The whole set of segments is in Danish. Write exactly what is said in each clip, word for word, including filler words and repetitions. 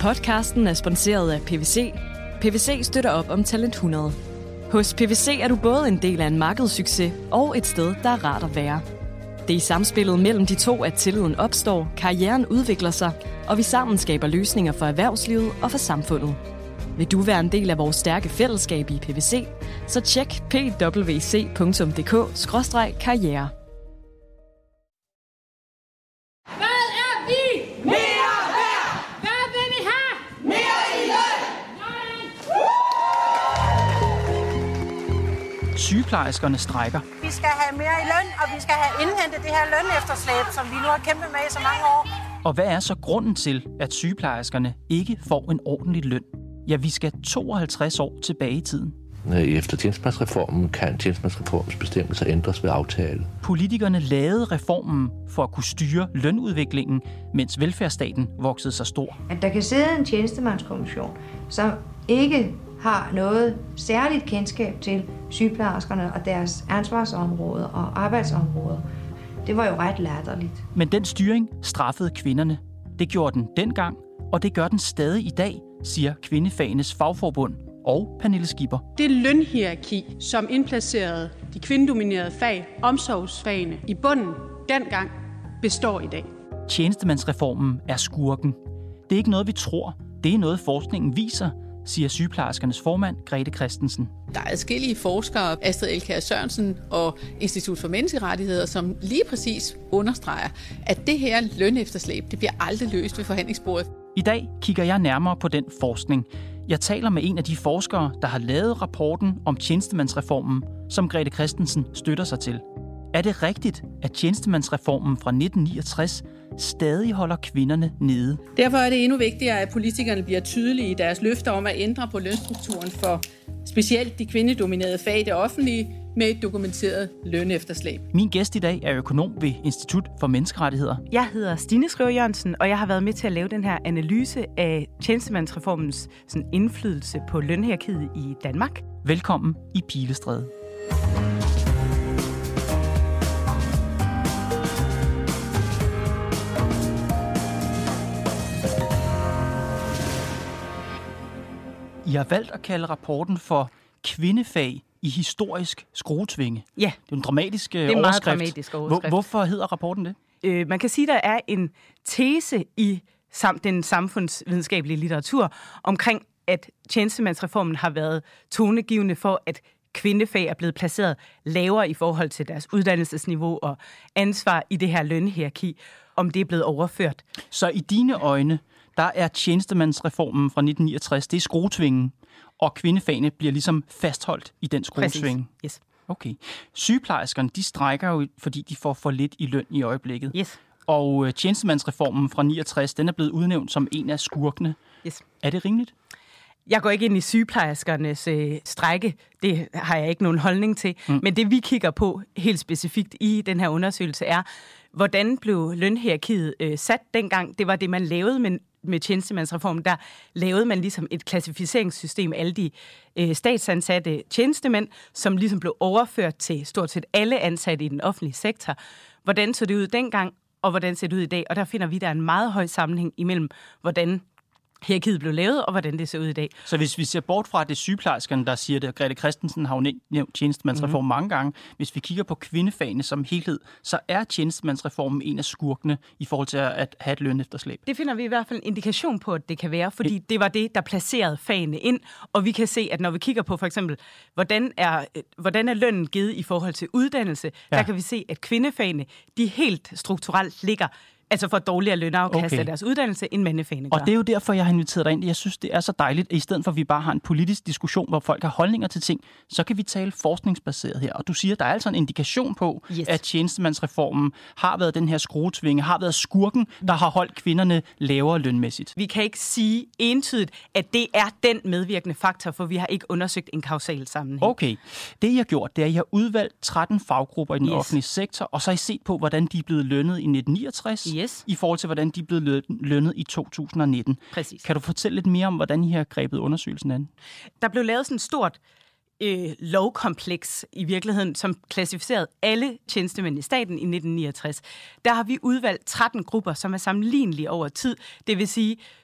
Podcasten er sponsoreret af P V C. P V C støtter op om Talent hundrede. Hos P V C er du både en del af en markedssucces og et sted, der er rart at være. Det er i samspillet mellem de to, at tilliden opstår, karrieren udvikler sig, og vi sammen skaber løsninger for erhvervslivet og for samfundet. Vil du være en del af vores stærke fællesskab i P V C, så tjek p w c punktum d k skråstreg karriere. Hvad er vi? Mere værd! Hvad vil vi have? Mere i løn! Sygeplejerskerne strejker. Vi skal have mere i løn, og vi skal have indhentet det her lønefterslæb, som vi nu har kæmpet med i så mange år. Og hvad er så grunden til, at sygeplejerskerne ikke får en ordentlig løn? Ja, vi skal tooghalvtreds år tilbage i tiden. Efter tjenestemandsreformen kan tjenestemandsreformens bestemmelser ændres ved aftale. Politikerne lavede reformen for at kunne styre lønudviklingen, mens velfærdsstaten voksede sig stor. At der kan sidde en tjenestemandskommission, som ikke har noget særligt kendskab til sygeplejerskerne og deres ansvarsområder og arbejdsområder, det var jo ret latterligt. Men den styring straffede kvinderne. Det gjorde den dengang, og det gør den stadig i dag, siger Kvindefagenes Fagforbund og Pernille Skipper. Det lønhierarki, som indplacerede de kvindedominerede fag, omsorgsfagene, i bunden dengang, består i dag. Tjenestemandsreformen er skurken. Det er ikke noget, vi tror. Det er noget, forskningen viser, siger sygeplejerskernes formand Grete Christensen. Der er adskillige forskere, Astrid Elkjær Sørensen og Institut for Menneskerettigheder, som lige præcis understreger, at det her lønefterslæb, det bliver aldrig løst ved forhandlingsbordet. I dag kigger jeg nærmere på den forskning. Jeg taler med en af de forskere, der har lavet rapporten om tjenestemandsreformen, som Grete Christensen støtter sig til. Er det rigtigt, at tjenestemandsreformen fra nitten niogtres stadig holder kvinderne nede? Derfor er det endnu vigtigere, at politikerne bliver tydelige i deres løfter om at ændre på lønstrukturen for specielt de kvindedominerede fag i det offentlige med et dokumenteret lønefterslæb. Min gæst i dag er økonom ved Institut for Menneskerettigheder. Jeg hedder Stine Skriver Jørgensen, og jeg har været med til at lave den her analyse af tjenestemandsreformens sådan, indflydelse på lønhierarkiet i Danmark. Velkommen i Pilestræde. I har valgt at kalde rapporten for Kvindefag i historisk skruetvinge. Ja. Det er en dramatisk overskrift. Det er en meget dramatisk overskrift. Hvor, hvorfor hedder rapporten det? Øh, man kan sige, der er en tese i sam- den samfundsvidenskabelige litteratur omkring, at tjenestemandsreformen har været tonegivende for, at kvindefag er blevet placeret lavere i forhold til deres uddannelsesniveau og ansvar i det her lønhierarki, om det er blevet overført. Så i dine øjne, der er tjenestemandsreformen fra nitten niogtres, det er skruetvingen, og kvindefagene bliver ligesom fastholdt i den skruetvinge. Yes. Okay. Sygeplejerskerne, de strejker jo, fordi de får for lidt i løn i øjeblikket. Yes. Og øh, tjenestemandsreformen fra niogtres, den er blevet udnævnt som en af skurkene. Yes. Er det rimeligt? Jeg går ikke ind i sygeplejerskernes øh, strejke. Det har jeg ikke nogen holdning til. Mm. Men det, vi kigger på helt specifikt i den her undersøgelse, er, hvordan blev lønhierarkiet øh, sat dengang? Det var det, man lavede med, med tjenestemandsreformen. Der lavede man ligesom et klassificeringssystem af alle de øh, statsansatte tjenestemænd, som ligesom blev overført til stort set alle ansatte i den offentlige sektor. Hvordan så det ud dengang, og hvordan ser det ud i dag? Og der finder vi, der er en meget høj sammenhæng imellem, hvordan hierarkiet blev lavet, og hvordan det ser ud i dag. Så hvis vi ser bort fra, at det er sygeplejerskerne, der siger det, og Grete Christensen har jo nævnt tjenestemandsreformen mm-hmm. mange gange, hvis vi kigger på kvindefagene som helhed, så er tjenestemandsreformen en af skurkene i forhold til at have et lønefterslæb. Det finder vi i hvert fald en indikation på, at det kan være, fordi det var det, der placerede fagene ind, og vi kan se, at når vi kigger på for eksempel, hvordan er, hvordan er lønnen givet i forhold til uddannelse, ja. Der kan vi se, at kvindefagene, de helt strukturelt ligger altså for dårligere lønafkast okay. af deres uddannelse, end mandefagene gør. Og det er jo derfor, jeg har inviteret dig ind. Jeg synes, det er så dejligt, at i stedet for, at vi bare har en politisk diskussion, hvor folk har holdninger til ting, så kan vi tale forskningsbaseret her. Og du siger, at der er altså en indikation på, yes. at tjenestemandsreformen har været den her skruetvinge, har været skurken, der har holdt kvinderne lavere lønmæssigt. Vi kan ikke sige entydigt, at det er den medvirkende faktor, for vi har ikke undersøgt en kausal sammenhæng. Okay. Det, I har gjort, det er, at I har udvalgt tretten faggrupper i den yes. offentlige sektor, og så har I set på, hvordan de er blevet lønnet i nitten niogtres. Yes. I forhold til, hvordan de er blevet lønnet i to tusind nitten. Præcis. Kan du fortælle lidt mere om, hvordan I har grebet undersøgelsen an? Der blev lavet sådan et stort øh, lovkompleks i virkeligheden, som klassificerede alle tjenestemænd i staten i nitten niogtres. Der har vi udvalgt tretten grupper, som er sammenlignelige over tid. Det vil sige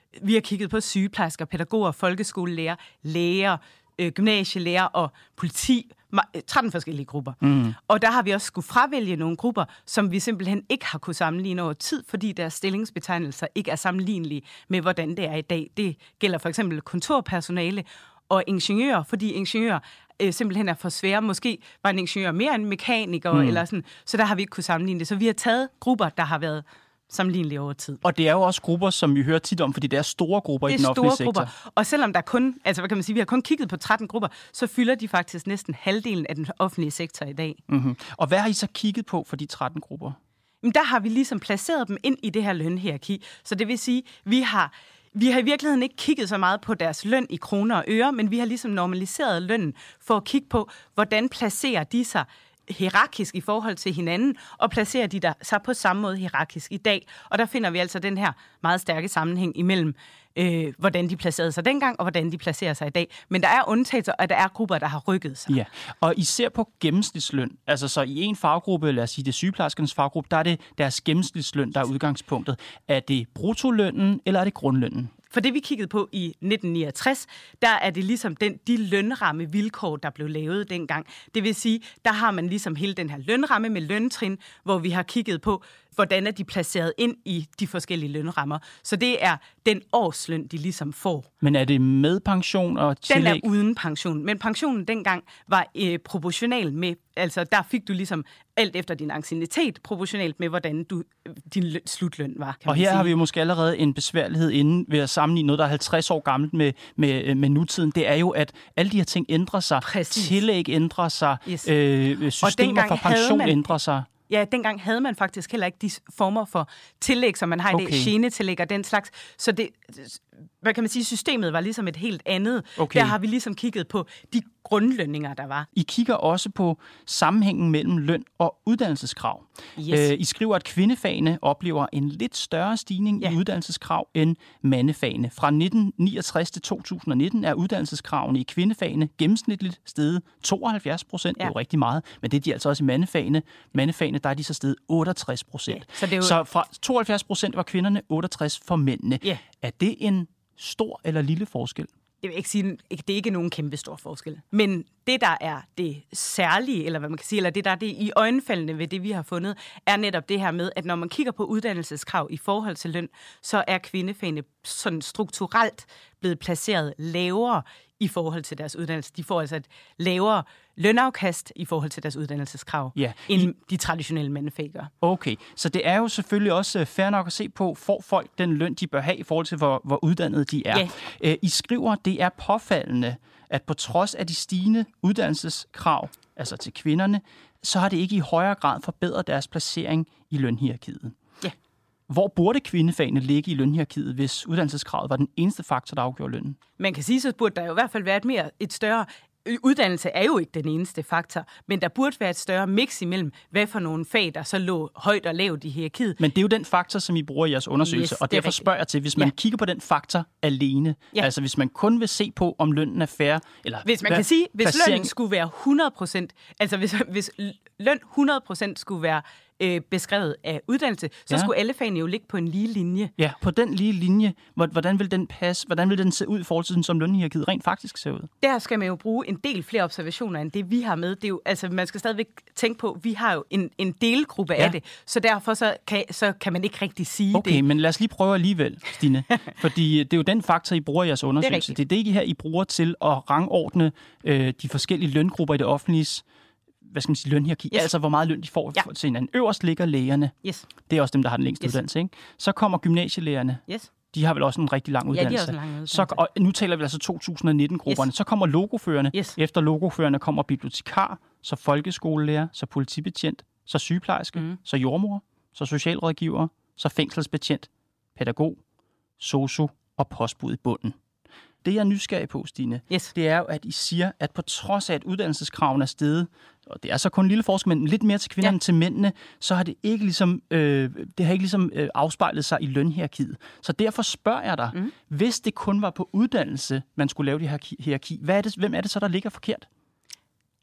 vi har kigget på sygeplejersker, pædagoger, folkeskolelærer, læger, øh, gymnasielærer og politi, tretten forskellige grupper. Mm. Og der har vi også skulle fravælge nogle grupper, som vi simpelthen ikke har kunne sammenligne over tid, fordi deres stillingsbetegnelser ikke er sammenlignelige med, hvordan det er i dag. Det gælder for eksempel kontorpersonale og ingeniører, fordi ingeniører øh, simpelthen er for svære. Måske var en ingeniør mere en mekaniker, mm. eller sådan, så der har vi ikke kunne sammenligne det. Så vi har taget grupper, der har været sammenlignelige over tid. Og det er jo også grupper, som vi hører tit om, fordi det er store grupper i den offentlige sektor. Det er store grupper. Og selvom der kun, altså hvad kan man sige, vi har kun kigget på tretten grupper, så fylder de faktisk næsten halvdelen af den offentlige sektor i dag. Mm-hmm. Og hvad har I så kigget på for de tretten grupper? Men der har vi ligesom placeret dem ind i det her lønhierarki. Så det vil sige, vi har Vi har i virkeligheden ikke kigget så meget på deres løn i kroner og øre, men vi har ligesom normaliseret lønnen for at kigge på, hvordan placerer de sig hierarkisk i forhold til hinanden, og placerer de der sig på samme måde hierarkisk i dag. Og der finder vi altså den her meget stærke sammenhæng imellem, øh, hvordan de placerede sig dengang, og hvordan de placerer sig i dag. Men der er undtagelser, og der er grupper, der har rykket sig. Ja, og I ser på gennemsnitsløn. Altså så i en faggruppe, lad os sige det sygeplejerskernes faggruppe, der er det deres gennemsnitsløn, der er udgangspunktet. Er det bruttolønnen, eller er det grundlønnen? For det, vi kiggede på i nitten niogtres, der er det ligesom den, de lønramme vilkår, der blev lavet dengang. Det vil sige, der har man ligesom hele den her lønramme med løntrin, hvor vi har kigget på, hvordan er de placeret ind i de forskellige lønrammer. Så det er den årsløn, de ligesom får. Men er det med pension og tillæg? Den er uden pension. Men pensionen dengang var øh, proportional med, altså der fik du ligesom alt efter din anciennitet, proportionalt med, hvordan du, din løn, slutløn var. Og her sige. Har vi jo måske allerede en besværlighed inden ved at sammenligne noget, der er halvtreds år gammelt med, med, med nutiden. Det er jo, at alle de her ting ændrer sig. Præcis. Tillæg ændrer sig. Yes. Øh, systemer for pension man, ændrer sig. Ja, dengang havde man faktisk heller ikke de former for tillæg, som man har i okay. det, genetillæg og den slags. Så det, hvad kan man sige, systemet var ligesom et helt andet. Okay. Der har vi ligesom kigget på de grundlønninger, der var. I kigger også på sammenhængen mellem løn og uddannelseskrav. Yes. I skriver, at kvindefagene oplever en lidt større stigning ja. i uddannelseskrav end mandefagene. Fra nitten niogtres til to tusind og nitten er uddannelseskravene i kvindefagene gennemsnitligt steget tooghalvfjerds procent. Ja. Det er jo rigtig meget, men det er de altså også i mandefagene. Mandefagene, der er de så steget otteogtres procent. Ja. Så, jo... så fra tooghalvfjerds procent var kvinderne, otteogtres for mændene. Ja. Er det en stor eller lille forskel? Jeg vil ikke sige, det er ikke nogen kæmpe stor forskel. Men det, der er det særlige, eller hvad man kan sige, eller det, der er det i øjenfaldende ved det, vi har fundet, er netop det her med, at når man kigger på uddannelseskrav i forhold til løn, så er kvindefagene sådan strukturelt blevet placeret lavere i forhold til deres uddannelse. De får altså et lavere lønafkast i forhold til deres uddannelseskrav, ja. end de traditionelle mandefag gør. Okay, så det er jo selvfølgelig også fair nok at se på, får folk den løn, de bør have i forhold til, hvor, hvor uddannede de er. Ja. I skriver, det er påfaldende, at på trods af de stigende uddannelseskrav, altså til kvinderne, så har det ikke i højere grad forbedret deres placering i lønhierarkiet. Ja. Hvor burde kvindefagene ligge i lønhierarkiet, hvis uddannelseskravet var den eneste faktor, der afgjorde lønnen? Man kan sige, så burde der jo i hvert fald være et, mere, et større... Uddannelse er jo ikke den eneste faktor, men der burde være et større mix imellem, hvad for nogle fag, der så lå højt og lavt i hierarkiet. Men det er jo den faktor, som I bruger i jeres undersøgelse, yes, og derfor spørger jeg til, hvis man ja. kigger på den faktor alene, ja. altså hvis man kun vil se på, om lønnen er fair, eller... Hvis man kan sige, hvis placering... lønnen skulle være hundrede procent, altså hvis, hvis løn hundrede procent skulle være øh, beskrevet af uddannelse, så ja. skulle alle fagene jo ligge på en lige linje. Ja, på den lige linje, hvordan vil den passe, hvordan vil den se ud i forhold til den, som lønhierarkiet rent faktisk ser ud? Der skal man jo bruge en del flere observationer, end det vi har med. Det er jo, altså, man skal stadigvæk tænke på, vi har jo en, en delgruppe ja. af det, så derfor så kan, så kan man ikke rigtig sige okay, det. Okay, men lad os lige prøve alligevel, Stine. Fordi det er jo den faktor, I bruger i jeres undersøgelse. Det er det, det her, I bruger til at rangordne øh, de forskellige løngrupper i det offentlige, hvad skal man sige, lønhierarki. Yes. Altså, hvor meget løn de får ja. til hinanden. Øverst ligger lægerne. Yes. Det er også dem, der har den længste yes. uddannelse. Ikke? Så kommer gymnasielærerne. Yes. De har vel også en rigtig lang uddannelse. Ja, de har også en lang uddannelse. Så, og nu taler vi altså to tusind og nitten-grupperne. Yes. Så kommer logoførerne. Yes. Efter logoførerne kommer bibliotekar, så folkeskolelærer, så politibetjent, så sygeplejerske, mm. så jordmor, så socialrådgiver, så fængselsbetjent, pædagog, sosu og postbud i bunden. Det, jeg er nysgerrig på, Stine, yes. det er jo, at I siger, at på trods af, at uddannelseskravene er steget, og det er så kun en lille forskel, men lidt mere til kvinderne ja. til mændene, så har det ikke ligesom, øh, det har ikke ligesom øh, afspejlet sig i lønhierarkiet. Så derfor spørger jeg dig, mm. hvis det kun var på uddannelse, man skulle lave det her hierarki, hvad er det, hvem er det så, der ligger forkert?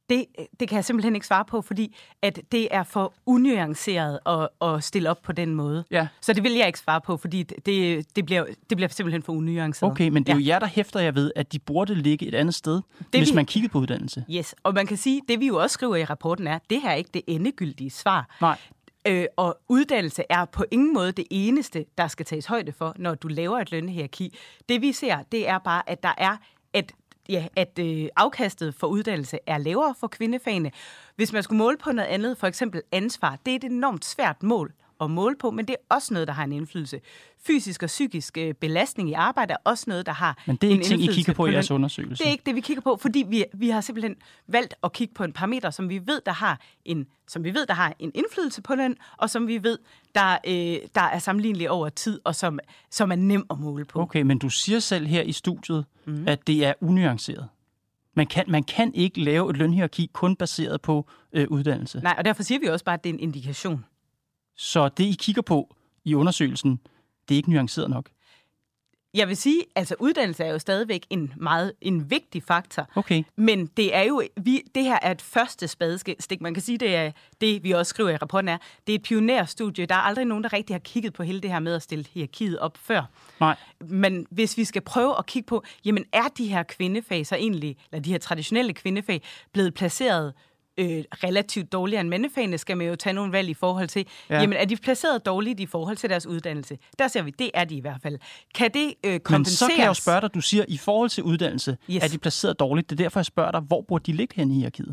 Det, det kan jeg simpelthen ikke svare på, fordi at det er for unuanceret at, at stille op på den måde. Ja. Så det vil jeg ikke svare på, fordi det, det, bliver, det bliver simpelthen for unuanceret. Okay, men det er ja. jo jer, der hæfter jeg ved, at de burde ligge et andet sted, det hvis vi... man kigger på uddannelse. Yes, og man kan sige, det vi jo også skriver i rapporten er, det her er ikke det endegyldige svar. Nej. Øh, og uddannelse er på ingen måde det eneste, der skal tages højde for, når du laver et lønhierarki. Det vi ser, det er bare, at der er et Ja, at øh, afkastet for uddannelse er lavere for kvindefagene. Hvis man skulle måle på noget andet, for eksempel ansvar, det er et enormt svært mål at måle på, men det er også noget, der har en indflydelse. Fysisk og psykisk øh, belastning i arbejde er også noget, der har Men det er en ikke ting, I kigger på, på i jeres undersøgelse? Det er ikke det, vi kigger på, fordi vi, vi har simpelthen valgt at kigge på en parameter, som vi ved, der har en, som vi ved, der har en indflydelse på løn, og som vi ved, der, øh, der er sammenlignelig over tid, og som, som er nem at måle på. Okay, men du siger selv her i studiet, mm. at det er unuanceret. Man kan, man kan ikke lave et lønhierarki kun baseret på øh, uddannelse. Nej, og derfor siger vi også bare, at det er en indikation. Så det, I kigger på i undersøgelsen, det er ikke nuanceret nok? Jeg vil sige, altså uddannelse er jo stadigvæk en meget en vigtig faktor. Okay. Men det er jo vi det her er et første spadestik. Man kan sige, det er det vi også skriver i rapporten er, det er et pionerstudie. Der er aldrig nogen der rigtig har kigget på hele det her med at stille hierarkiet op før. Nej. Men hvis vi skal prøve at kigge på, jamen er de her kvindefag så egentlig, eller de her traditionelle kvindefag blevet placeret Øh, relativt dårligere end mandefagene, skal man jo tage nogle valg i forhold til. Ja. Jamen, er de placeret dårligt i forhold til deres uddannelse? Der ser vi, det er de i hvert fald. Kan det øh, kompenseres? Men så kan jeg jo spørge dig, du siger, i forhold til uddannelse, yes. er de placeret dårligt. Det er derfor, jeg spørger dig, hvor burde de ligge hen i hierarkiet?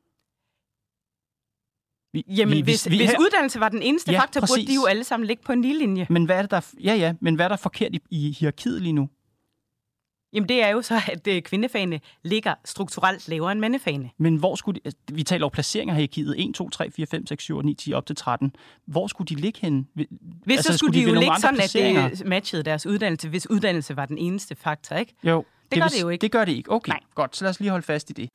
Vi, Jamen, vi, hvis, vi, hvis her... uddannelse var den eneste ja, faktor, præcis. Burde de jo alle sammen ligge på en lige linje. Men hvad er det, der, ja, ja, men hvad er der forkert i, i hierarkiet lige nu? Jamen det er jo så, at øh, kvindefagene ligger strukturelt lavere end mandefagene. Men hvor skulle de, vi taler over placeringer her i hierarkiet, et, to, tre, fire, fem, seks, syv, otte, ni, ti, op til tretten. Hvor skulle de ligge henne? Hvis altså, så skulle, skulle de, de jo ligge sådan, at det matchede deres uddannelse, hvis uddannelse var den eneste faktor, ikke? Jo. Det, det gør vil, det jo ikke. Det gør det ikke. Okay, Nej. Godt. Så lad os lige holde fast i det.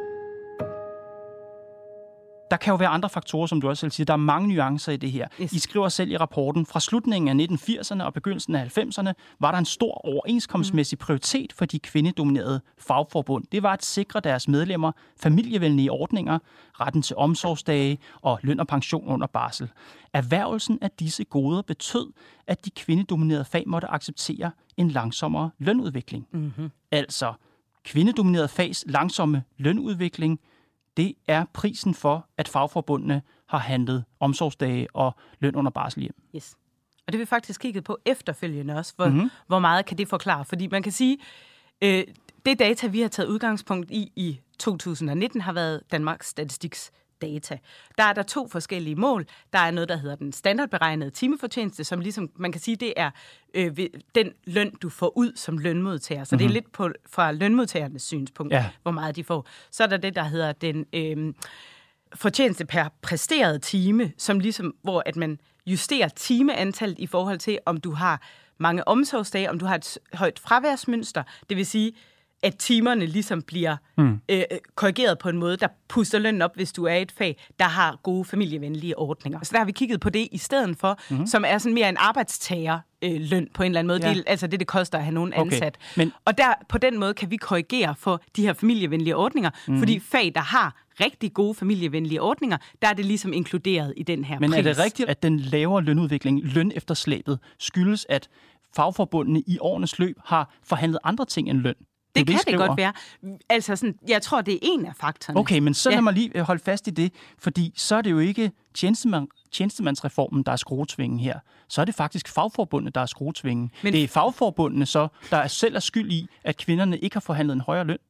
Der kan jo være andre faktorer, som du også selv siger. Der er mange nuancer i det her. Yes. I skriver selv i rapporten, fra slutningen af nitten firserne og begyndelsen af halvfemserne, var der en stor overenskomstmæssig prioritet for de kvindedominerede fagforbund. Det var at sikre deres medlemmer familievenlige ordninger, retten til omsorgsdage og løn og pension under barsel. Erhvervelsen af disse goder betød, at de kvindedominerede fag måtte acceptere en langsommere lønudvikling. Mm-hmm. Altså, kvindedominerede fags langsomme lønudvikling, det er prisen for, at fagforbundene har handlet omsorgsdage og løn under barsel hjem. Yes. Og det vil vi faktisk kigget på efterfølgende også, hvor, mm-hmm. hvor meget kan det forklare. Fordi man kan sige, øh, det data, vi har taget udgangspunkt i i to tusind nitten, har været Danmarks Statistiks data. Der er der to forskellige mål. Der er noget, der hedder den standardberegnede timefortjeneste, som ligesom, man kan sige, det er øh, den løn, du får ud som lønmodtager. Så mm-hmm. det er lidt på, fra lønmodtagernes synspunkt, ja. Hvor meget de får. Så er der det, der hedder den øh, fortjeneste per præsteret time, som ligesom, hvor at man justerer timeantallet i forhold til, om du har mange omsorgsdage, om du har et højt fraværsmønster. Det vil sige, at timerne ligesom bliver mm. øh, korrigeret på en måde, der puster lønnen op, hvis du er i et fag, der har gode familievenlige ordninger. Så der har vi kigget på det i stedet for, mm. som er sådan mere en arbejdstager øh, løn på en eller anden måde. Ja. Det er altså det, det koster at have nogen ansat. Okay. Men... Og der, på den måde kan vi korrigere for de her familievenlige ordninger, mm. fordi fag, der har rigtig gode familievenlige ordninger, der er det ligesom inkluderet i den her Men pris. Er det rigtigt, at den lavere lønudvikling, lønefterslæbet, skyldes, at fagforbundene i årenes løb har forhandlet andre ting end løn? Det, det kan det godt være. Altså sådan, jeg tror, det er en af faktorerne. Okay, men så lad ja. mig lige holde fast i det, fordi så er det jo ikke tjenestemand, tjenestemandsreformen, der er skruetvingen her. Så er det faktisk fagforbundene, der er skruetvingen. Men det er fagforbundene så, der er selv er skyld i, at kvinderne ikke har forhandlet en højere løn.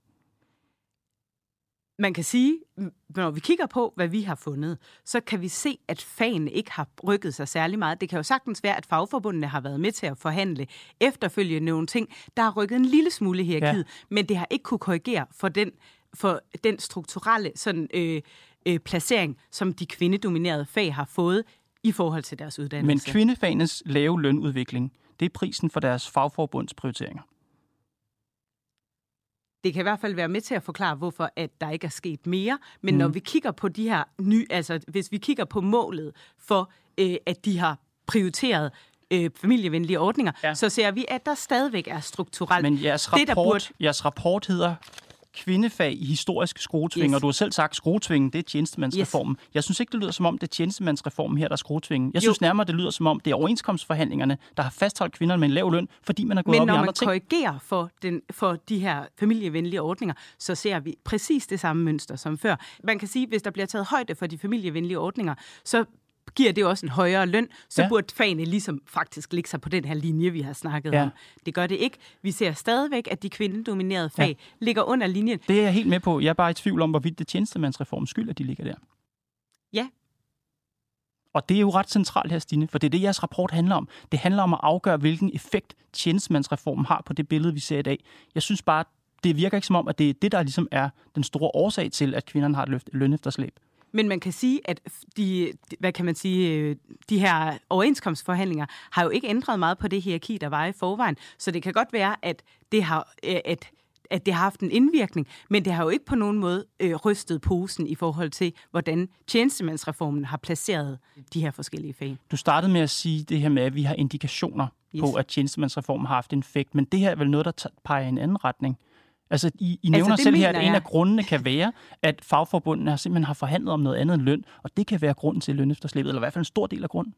Man kan sige, når vi kigger på, hvad vi har fundet, så kan vi se, at fagene ikke har rykket sig særlig meget. Det kan jo sagtens være, at fagforbundene har været med til at forhandle efterfølgende nogle ting, der har rykket en lille smule hierarkiet, ja. Men det har ikke kunne korrigere for den, for den strukturelle sådan, øh, øh, placering, som de kvindedominerede fag har fået i forhold til deres uddannelse. Men kvindefagenes lave lønudvikling, det er prisen for deres fagforbunds prioriteringer. Det kan i hvert fald være med til at forklare, hvorfor at der ikke er sket mere. Men mm. når vi kigger på de her nye, altså hvis vi kigger på målet for, øh, at de har prioriteret øh, familievenlige ordninger, ja. Så ser vi, at der stadigvæk er strukturelt. Men jeres rapport, det, burde... jeres rapport hedder kvindefag i historisk skruetving, yes. og du har selv sagt, skruetvingen, det er tjenestemandsreformen. Yes. Jeg synes ikke, det lyder som om, det er tjenestemandsreformen her, der er skruetvingen. Jeg jo. synes nærmere, det lyder som om, det er overenskomstforhandlingerne, der har fastholdt kvinderne med en lav løn, fordi man er gået Men op i andre ting. Men når man korrigerer for, den, for de her familievenlige ordninger, så ser vi præcis det samme mønster som før. Man kan sige, hvis der bliver taget højde for de familievenlige ordninger, så giver det også en højere løn, så ja. burde fagene ligesom faktisk ligge sig på den her linje, vi har snakket ja. om. Det gør det ikke. Vi ser stadigvæk, at de kvindedominerede fag ja. ligger under linjen. Det er jeg helt med på. Jeg er bare i tvivl om, hvorvidt det tjenestemandsreformens skyld, at de ligger der. Ja. Og det er jo ret centralt her, Stine, for det er det, jeres rapport handler om. Det handler om at afgøre, hvilken effekt tjenestemandsreformen har på det billede, vi ser i dag. Jeg synes bare, det virker ikke som om, at det er det, der ligesom er den store årsag til, at kvinderne har et lønefterslæb. Men man kan sige, at de, hvad kan man sige, de her overenskomstforhandlinger har jo ikke ændret meget på det hierarki, der var i forvejen. Så det kan godt være, at det har, at, at det har haft en indvirkning, men det har jo ikke på nogen måde øh, rystet posen i forhold til, hvordan tjenestemandsreformen har placeret de her forskellige fag. Du startede med at sige det her med, at vi har indikationer yes. på, at tjenestemandsreformen har haft en effekt, men det her er vel noget, der peger i en anden retning. Altså, I, I nævner altså, selv her, at en af grundene kan være, at fagforbundene har simpelthen har forhandlet om noget andet end løn, og det kan være grunden til lønefterslæbet, eller i hvert fald en stor del af grunden.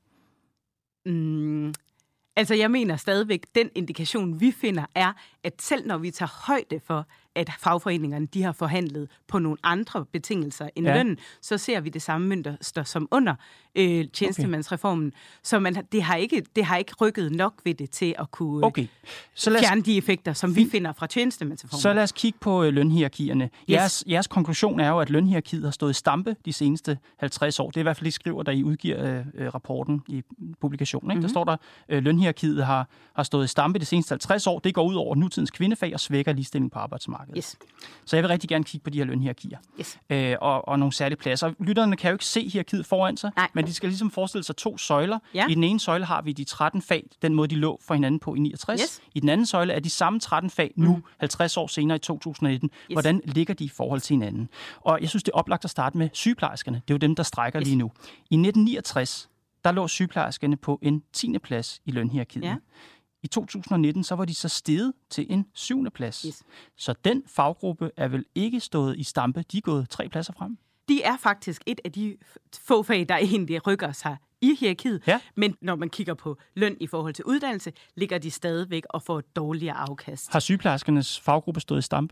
Mm, altså, jeg mener stadigvæk, den indikation, vi finder, er, at selv når vi tager højde for, at fagforeningerne de har forhandlet på nogle andre betingelser end ja. lønnen, så ser vi det samme mønster som under øh, tjenestemandsreformen. Okay. Så man, det, har ikke, det har ikke rykket nok ved det til at kunne okay. så os, fjerne de effekter, som vi finder fra tjenestemandsreformen. Så lad os kigge på øh, lønhierarkierne. Yes. Jeres, jeres konklusion er jo, at lønhierarkiet har stået i stampe de seneste halvtreds år. Det er i hvert fald, det skriver, da I udgiver øh, rapporten i publikationen. Ikke? Mm-hmm. Der står der, øh, lønhierarkiet har, har stået i stampe de seneste halvtreds år. Det går ud over nutidens kvindefag og svækker ligestilling på arbejdsmarkedet. Yes. Så jeg vil rigtig gerne kigge på de her lønhierarkier. Yes. Øh, og, og nogle særlige pladser. Lytterne kan jo ikke se hierarkiet foran sig, Nej. men de skal ligesom forestille sig to søjler. Ja. I den ene søjle har vi de tretten fag, den måde de lå for hinanden på i niogtres. Yes. I den anden søjle er de samme tretten fag nu, mm. halvtreds år senere i to tusind og nitten. Yes. Hvordan ligger de i forhold til hinanden? Og jeg synes, det er oplagt at starte med sygeplejerskerne. Det er jo dem, der strækker yes. lige nu. I nitten niogtres, der lå sygeplejerskerne på en tiende plads i lønhierarkiet. Ja. I to tusind og nitten, så var de så steget til en syvende plads. Yes. Så den faggruppe er vel ikke stået i stampe. De er gået tre pladser frem. De er faktisk et af de få fag, der egentlig rykker sig i hierarkiet. Ja. Men når man kigger på løn i forhold til uddannelse, ligger de stadigvæk og får et dårligere afkast. Har sygeplejerskernes faggruppe stået i stampe?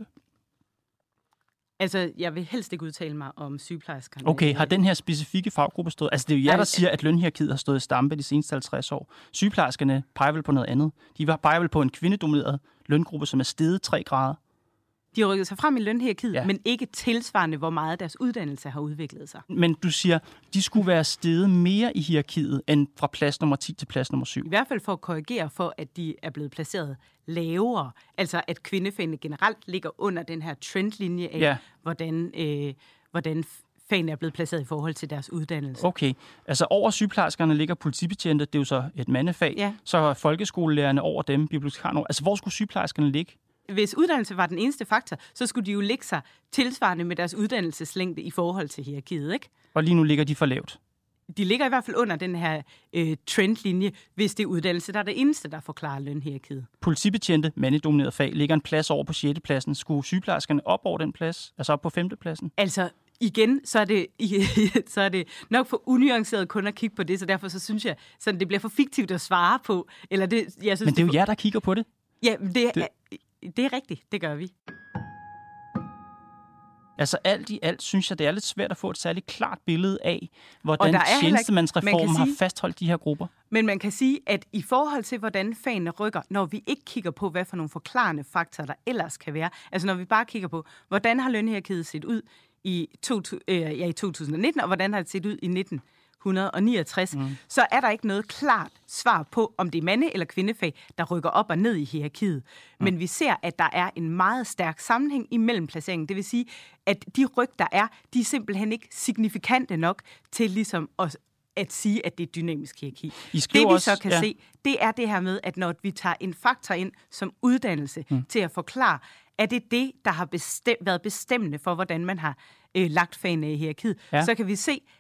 Altså, jeg vil helst ikke udtale mig om sygeplejerskerne. Okay, har den her specifikke faggruppe stået? Altså, det er jo jer, der siger, at lønhierarkiet har stået i stampe de seneste halvtreds år. Sygeplejerskerne peger vel på noget andet. De peger vel på en kvindedomineret løngruppe, som er steget tre grader. De har rykket sig frem i lønhierarkiet, ja. men ikke tilsvarende, hvor meget deres uddannelse har udviklet sig. Men du siger, de skulle være steget mere i hierarkiet end fra plads nummer ti til plads nummer syv. I hvert fald for at korrigere for, at de er blevet placeret lavere. Altså, at kvindefagene generelt ligger under den her trendlinje af, ja. hvordan, øh, hvordan fagene er blevet placeret i forhold til deres uddannelse. Okay. Altså, over sygeplejerskerne ligger politibetjente, det er jo så et mandefag. Ja. Så er folkeskolelærerne over dem, bibliotekarerne. Altså, hvor skulle sygeplejerskerne ligge? Hvis uddannelse var den eneste faktor, så skulle de jo ligge sig tilsvarende med deres uddannelseslængde i forhold til hierarkiet, ikke? Og lige nu ligger de for lavt. De ligger i hvert fald under den her øh, trendlinje, hvis det er uddannelse, der er det eneste, der forklarer lønhierarkiet. Politibetjente, mandedomineret fag, ligger en plads over på sjette pladsen. Skulle sygeplejerskerne op over den plads? Altså op på femte pladsen? Altså, igen, så er det, så er det nok for unuanceret kun at kigge på det, så derfor så synes jeg, så det bliver for fiktivt at svare på. Eller det, jeg synes, Men det er jo for... jer, der kigger på det. Ja, det, det... Er, det er rigtigt. Det gør vi. Altså alt i alt synes jeg, det er lidt svært at få et særligt klart billede af, hvordan tjenestemandsreformen har fastholdt de her grupper. Men man kan sige, at i forhold til, hvordan fagene rykker, når vi ikke kigger på, hvad for nogle forklarende faktorer der ellers kan være, altså når vi bare kigger på, hvordan har lønhierarkiet set ud i, to, øh, ja, i to tusind og nitten, og hvordan har det set ud i nitten niogtres, mm. så er der ikke noget klart svar på, om det er mande- eller kvindefag, der rykker op og ned i hierarkiet. Mm. Men vi ser, at der er en meget stærk sammenhæng imellem placeringen. Det vil sige, at de ryg, der er, de er simpelthen ikke signifikante nok til ligesom at, at sige, at det er dynamisk hierarki. Det vi også, så kan ja. se, det er det her med, at når vi tager en faktor ind som uddannelse mm. til at forklare, er det det, der har bestem- været bestemmende for, hvordan man har øh, lagt fagene i hierarkiet, ja. så kan vi se,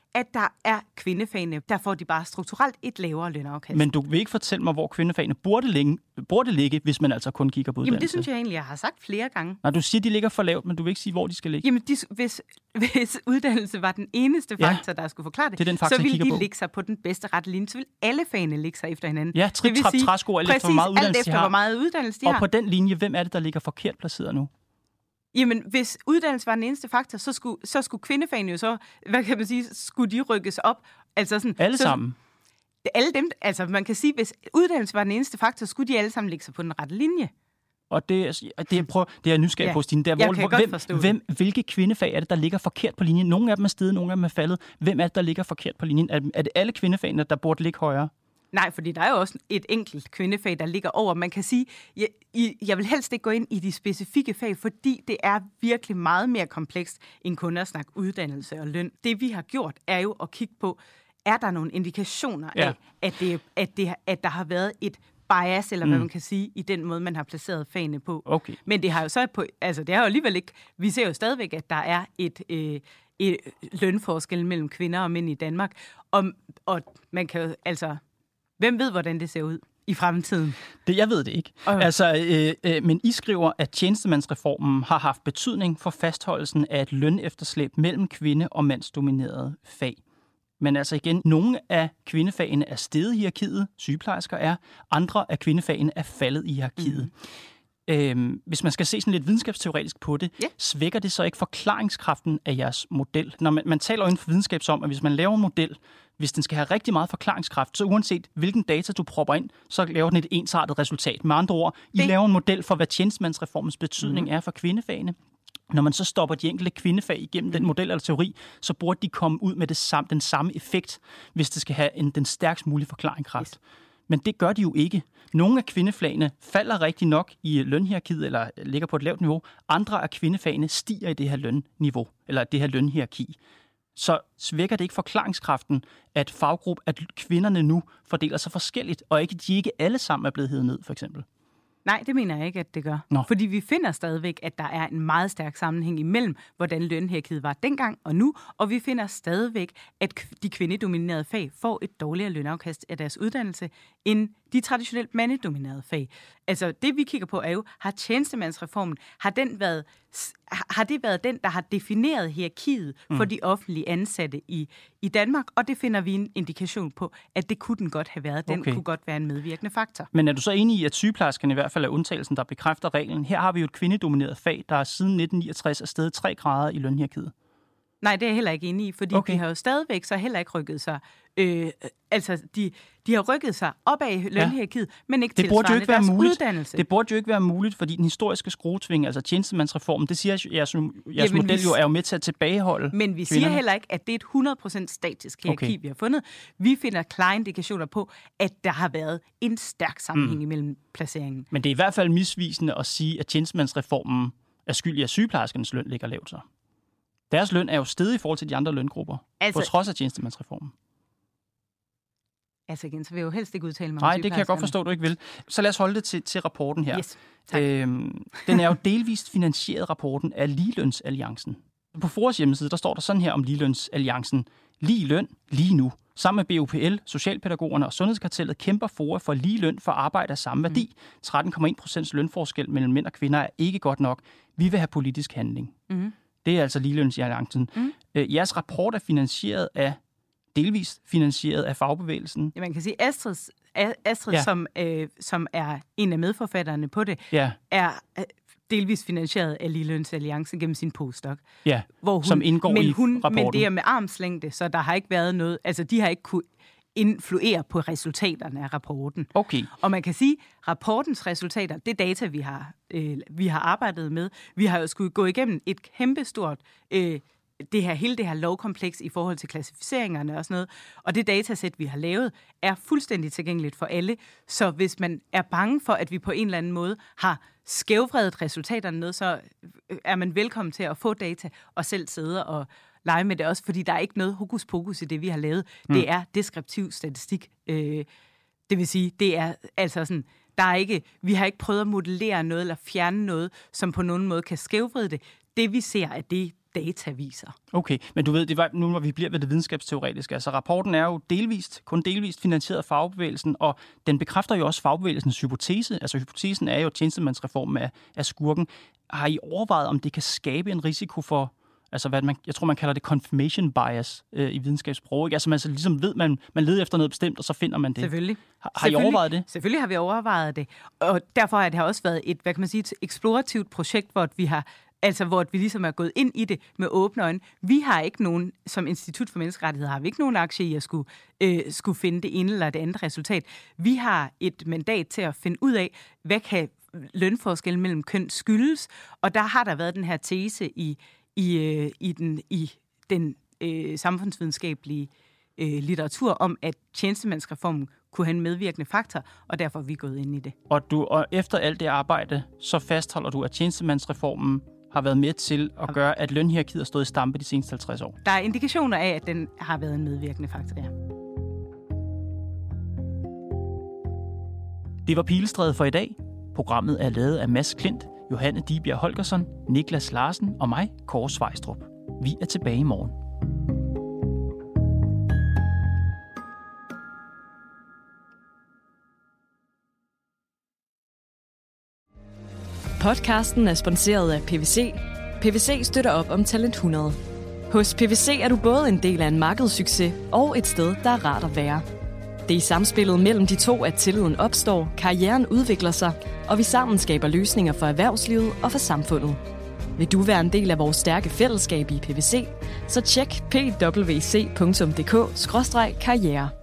at der er kvindefagene, der får de bare strukturelt et lavere lønafkast. Men du vil ikke fortælle mig, hvor kvindefagene burde ligge, burde ligge, hvis man altså kun kigger på uddannelse? Jamen det synes jeg egentlig, jeg har sagt flere gange. Nej, du siger, de ligger for lavt, men du vil ikke sige, hvor de skal ligge. Jamen de, hvis, hvis uddannelse var den eneste faktor, ja, der skulle forklare det, det den faktor, så ville de på. ligge sig på den bedste rette linje. Så ville alle fagene ligge sig efter hinanden. Ja, trip, trap, træsko, alt efter, hvor meget uddannelse de har. Hvor meget uddannelse de og har. på den linje, hvem er det, der ligger forkert placeret nu? Jamen, hvis uddannelse var den eneste faktor, så skulle, så skulle kvindefagene jo så, hvad kan man sige, skulle de rykkes op? Altså sådan, alle så, sammen? Alle dem, altså man kan sige, hvis uddannelse var den eneste faktor, skulle de alle sammen ligge sig på den rette linje. Og det, det, er, prøv, det er jeg nysgerrig ja, på, Stine. Der, hvor, hvem, hvem, hvilke kvindefag er det, der ligger forkert på linjen? Nogle af dem er steget, nogle af dem er faldet. Hvem er det, der ligger forkert på linjen? Er, er det alle kvindefagene, der burde ligge højere? Nej, fordi der er jo også et enkelt kvindefag, der ligger over. Man kan sige, jeg, jeg vil helst ikke gå ind i de specifikke fag, fordi det er virkelig meget mere komplekst end kun at snakke uddannelse og løn. Det vi har gjort, er jo at kigge på, er der nogle indikationer ja. af, at, det, at, det, at der har været et bias, eller hvad mm. man kan sige, i den måde, man har placeret fagene på. Okay. Men det har jo så på, altså det har jo alligevel ikke, vi ser jo stadigvæk, at der er et, øh, et lønforskel mellem kvinder og mænd i Danmark, og, og man kan jo, altså, hvem ved, hvordan det ser ud i fremtiden? Det, jeg ved det ikke. Okay. Altså, øh, øh, men I skriver, at tjenestemandsreformen har haft betydning for fastholdelsen af et lønefterslæb mellem kvinde- og mandsdominerede fag. Men altså igen, nogle af kvindefagene er steget i hierarkiet, sygeplejersker er, andre af kvindefagene er faldet i hierarkiet. Mm. Øhm, hvis man skal se sådan lidt videnskabsteoretisk på det, yeah. svækker det så ikke forklaringskraften af jeres model? Når man, man taler inden for videnskab om, at hvis man laver en model, hvis den skal have rigtig meget forklaringskraft, så uanset hvilken data du propper ind, så laver den et ensartet resultat. Med andre ord, I det. laver en model for, hvad tjenestemandsreformens betydning mm. er for kvindefagene. Når man så stopper de enkelte kvindefag igennem den model eller teori, så burde de komme ud med det samme, den samme effekt, hvis det skal have en, den stærkest mulige forklaringskraft. Yes. Men det gør de jo ikke. Nogle af kvindefagene falder rigtig nok i lønhierarkiet eller ligger på et lavt niveau. Andre af kvindefagene stiger i det her lønniveau eller det her lønhierarki. Så svækker det ikke forklaringskraften, at faggruppe, at kvinderne nu fordeler sig forskelligt, og ikke de ikke alle sammen er blevet hævet ned, for eksempel? Nej, det mener jeg ikke, at det gør. Nå. Fordi vi finder stadigvæk, at der er en meget stærk sammenhæng imellem, hvordan lønhierarkiet var dengang og nu, og vi finder stadigvæk, at de kvindedominerede fag får et dårligere lønafkast af deres uddannelse, end de traditionelt mandedominerede fag. Altså, det vi kigger på er jo, har tjenestemandsreformen, har den været, har det været den, der har defineret hierarkiet for mm. de offentlige ansatte i, i Danmark, og det finder vi en indikation på, at det kunne den godt have været. Den okay. kunne godt være en medvirkende faktor. Men er du så enig i, at sygeplejerskerne i hvert fald er undtagelsen, der bekræfter reglen? Her har vi jo et kvindedomineret fag, der siden nitten niogtres er steget tre grader i lønhierarkiet. Nej, det er jeg heller ikke enig i, fordi okay. de har jo stadigvæk så heller ikke rykket sig. Øh, altså, de, de har rykket sig op af lønhierarkiet, ja. men ikke tilsvarende deres muligt. uddannelse. Det burde jo ikke være muligt, fordi den historiske skruetving, altså tjenestemandsreformen, det siger jeres, jeres Jamen, model jo er jo med til at tilbageholde. Men vi kvinderne. siger heller ikke, at det er et hundrede procent statisk hierarki, okay. vi har fundet. Vi finder klare indikationer på, at der har været en stærk sammenhæng mm. imellem placeringen. Men det er i hvert fald misvisende at sige, at tjenestemandsreformen er skyld i, at sygeplejerskernes løn ligger lavt så. Deres løn er jo steget i forhold til de andre løngrupper, altså, på trods af tjenestemandsreformen. Altså igen, så vil jeg jo helst ikke udtale mig om Nej, det kan jeg godt forstå, du ikke vil. Så lad os holde det til, til rapporten her. Yes, øhm, den er jo delvist finansieret, rapporten af Ligelønsalliancen. På Foras hjemmeside, der står der sådan her om Ligelønsalliancen. Lige løn, lige nu. Sammen med B U P L, Socialpædagogerne og Sundhedskartellet kæmper Fora for lige løn for arbejde af samme værdi. tretten komma en procent lønforskel mellem mænd og kvinder er ikke godt nok. Vi vil have politisk handling. Mm. Det er altså Ligelønsalliancen. Mm. Øh, jeres rapport er finansieret af, delvist finansieret af fagbevægelsen. Ja, man kan sige, Astrid, Astrid ja. som, øh, som er en af medforfatterne på det, ja. er delvist finansieret af Ligelønsalliancen gennem sin postdoc. Ja, hvor hun, som indgår men i hun, rapporten. Men det er med armslængde, så der har ikke været noget, altså de har ikke kunne influere på resultaterne af rapporten. Okay. Og man kan sige, at rapportens resultater, det data, vi har, øh, vi har arbejdet med, vi har jo skulle gå igennem et kæmpestort, øh, det her, hele det her lovkompleks i forhold til klassificeringerne og sådan noget, og det datasæt, vi har lavet, er fuldstændig tilgængeligt for alle, så hvis man er bange for, at vi på en eller anden måde har skævvredet resultaterne ned, så er man velkommen til at få data og selv sidde og lege med det også, fordi der er ikke noget hokus pokus i det, vi har lavet. Mm. Det er deskriptiv statistik. Øh, det vil sige, det er altså sådan, der er ikke, vi har ikke prøvet at modellere noget eller fjerne noget, som på nogen måde kan skævvride det. Det vi ser, er det data viser. Okay, men du ved, det var, nu når vi bliver ved det videnskabsteoretiske, altså rapporten er jo delvist, kun delvist finansieret af fagbevægelsen, og den bekræfter jo også fagbevægelsens hypotese. Altså hypotesen er jo, at tjenestemandsreformen er, er skurken. Har I overvejet, om det kan skabe en risiko for, altså hvad man, jeg tror, man kalder det confirmation bias øh, i videnskabssprog, ikke? Altså man så ligesom ved, man, man leder efter noget bestemt, og så finder man det. Selvfølgelig. Har, har I overvejet det? Selvfølgelig har vi overvejet det, og derfor har det også været et, hvad kan man sige, et eksplorativt projekt, hvor vi har Altså, hvor vi ligesom er gået ind i det med åbne øjne. Vi har ikke nogen, som Institut for Menneskerettigheder, har vi ikke nogen aktie i at skulle, øh, skulle finde det ene eller det andet resultat. Vi har et mandat til at finde ud af, hvad kan lønforskellen mellem køn skyldes, og der har der været den her tese i, i, øh, i den, i den øh, samfundsvidenskabelige øh, litteratur om, at tjenestemandsreformen kunne have en medvirkende faktor, og derfor er vi gået ind i det. Og, du, og efter alt det arbejde, så fastholder du, at tjenestemandsreformen har været med til at gøre, at lønhierarkiet har stået i stampe de seneste halvtreds år. Der er indikationer af, at den har været en medvirkende faktor der. Det var Pilestræde for i dag. Programmet er lavet af Mads Klint, Johanne Dibjerg Holgersen, Niklas Larsen og mig, Kåre Svejstrup. Vi er tilbage i morgen. Podcasten er sponsoreret af P V C. P V C støtter op om Talent hundrede. Hos P V C er du både en del af en markedssucces og et sted, der er rart at være. Det er i samspillet mellem de to, at tilliden opstår, karrieren udvikler sig, og vi sammen skaber løsninger for erhvervslivet og for samfundet. Vil du være en del af vores stærke fællesskab i P V C, så tjek p w c punktum d k skråstreg karriere.